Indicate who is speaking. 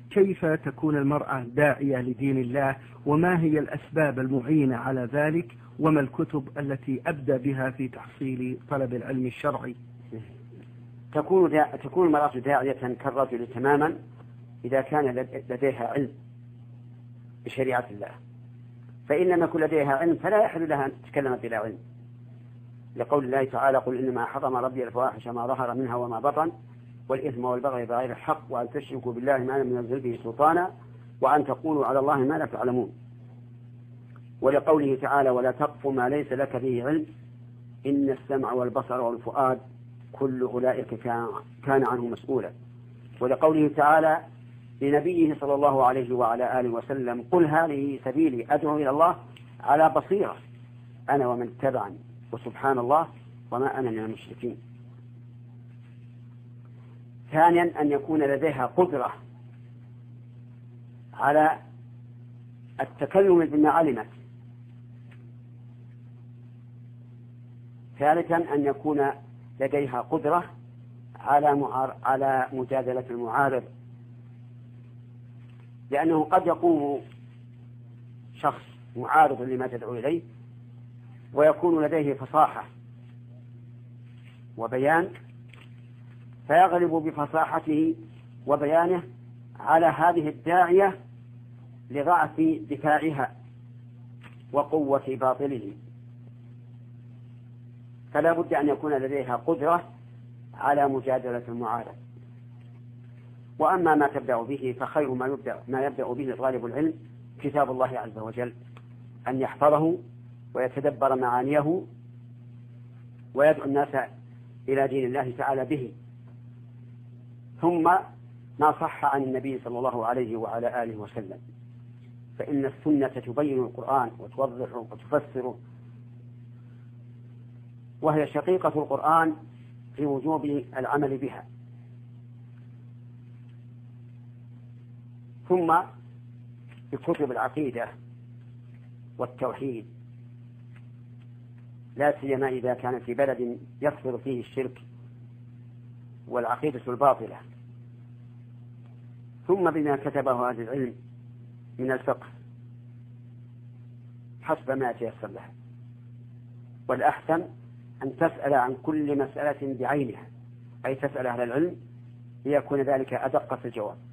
Speaker 1: كيف تكون المرأة داعية لدين الله، وما هي الأسباب المعينة على ذلك، وما الكتب التي أبدأ بها في تحصيل طلب العلم الشرعي؟
Speaker 2: تكون المرأة داعية كالرجل تماما إذا كان لديها علم بشريعة الله، فإن لم يكن لديها علم فلا يحل لها أن تتكلم بلا علم، لقول الله تعالى: قل إنما حرم ربي الفواحش ما ظهر منها وما بطن والإثم والبغي بغير الحق وأن تشركوا بالله ما لم ينزل به سلطانا وأن تقولوا على الله ما لا تعلمون. ولقوله تعالى: ولا تقف ما ليس لك به علم إن السمع والبصر والفؤاد كل أولئك كان عنه مسؤولا. ولقوله تعالى لنبيه صلى الله عليه وعلى آله وسلم: قل هذه سبيلي أدعو إلى الله على بصيرة أنا ومن اتبعني وسبحان الله وما أنا من المشركين. ثانيا أن يكون لديها قدرة على التكلم بما علمت. ثالثا أن يكون لديها قدرة على مجادلة المعارض، لأنه قد يقوم شخص معارض لما تدعو إليه ويكون لديه فصاحة وبيان، فيغلب بفصاحته وبيانه على هذه الداعية لضعف دفاعها وقوة باطله، فلا بد أن يكون لديها قدرة على مجادلة المعارض. وأما ما تبدأ به فخير ما يبدأ به طالب العلم كتاب الله عز وجل، أن يحفظه ويتدبر معانيه ويدعو الناس إلى دين الله تعالى به، ثم ما صح عن النبي صلى الله عليه وعلى آله وسلم، فإن السنة تبين القرآن وتوضحه وتفسره، وهي شقيقة القرآن في وجوب العمل بها. ثم بكتب العقيدة والتوحيد، لا سيما إذا كان في بلد يكثر فيه الشرك والعقيدة الباطلة. ثم بما كتبه أهل العلم من الفقه حسب ما يتيسر لها، والأحسن أن تسأل عن كل مسألة بعينها، أي تسأل أهل العلم ليكون ذلك أدق في الجواب.